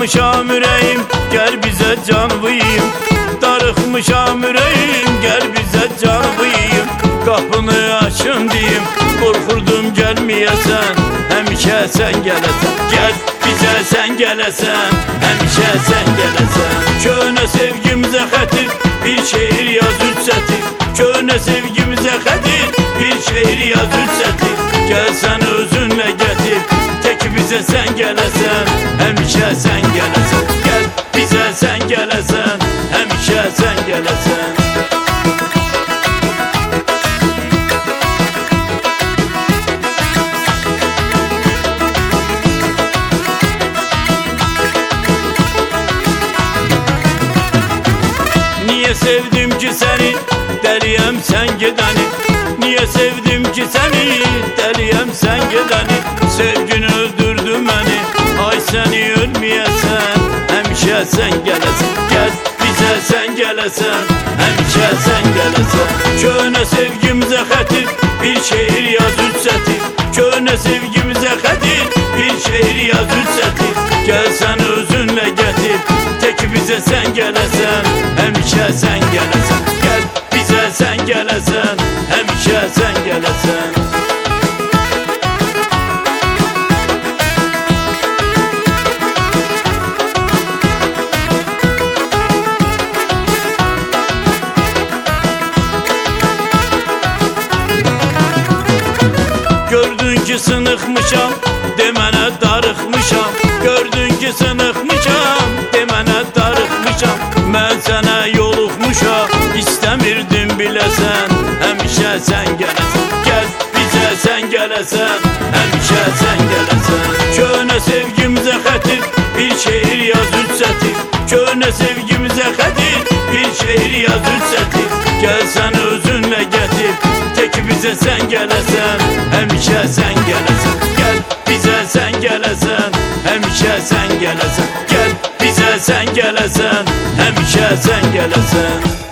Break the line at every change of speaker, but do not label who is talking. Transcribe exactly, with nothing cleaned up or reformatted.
Darıxmışam ürəyim, gəl bizə can vıyım. Darıxmışam ürəyim, gəl bizə can vıyım. Qapını açım deyim, qorxurdum gəlməyəsən, həmişə sən gələsən. Gəl bizə sən gələsən, həmişə sən gələsən. Köhnə sevgimizə xətir, bir şeir yaz üç sətir. Köhnə sevgimizə xətir, bir şeir yaz üç sətir. Gəl sən özünlə gətir, tek bizə sən gələsən, həmişə sən gələsən. Gəl bizə sən gələsən, həmişə sən gələsən. Niye sevdim ki seni, deliyem sen gidəni. Niye sevdim ki seni, deliyem sen gidəni. Sevgin öldürdü məni, ay seni ölməyəsən, həmişə sən gələsən. Gəl bizə sən gələsən, həmişə sən gələsən. Köhnə sevgimizə xətir, bir şeir yaz üç sətir. Köhnə sevgimizə xətir, bir şeir yaz üç sətir. Gəl sən özünlə gətir, tek bizə sən gələsən, həmişə sən gələsən. Gəl bizə sən gələsən, həmişə sən gələsən. Gördün ki sınıxmışam, demənə darıxmışam. Gördün ki sınıxmışam, demənə darıxmışam. Mən sənə yoluxmuşam, istəmirdim biləsən, həmişə sən gələsən. Gəl bizə sən gələsən, həmişə sən gələsən. Köhnə sevgimizə xətir, bir şeir yaz üç sətir. Köhnə sevgimizə xətir, bir şeir yaz üç sətir. Gəl sən özünlə gətir, tek bizə sən gələsən, həmişə sən gələsən. Gəl bizə sən gələsən, həmişə sən gələsən. Gəl bizə sən gələsən, həmişə sən gələsən.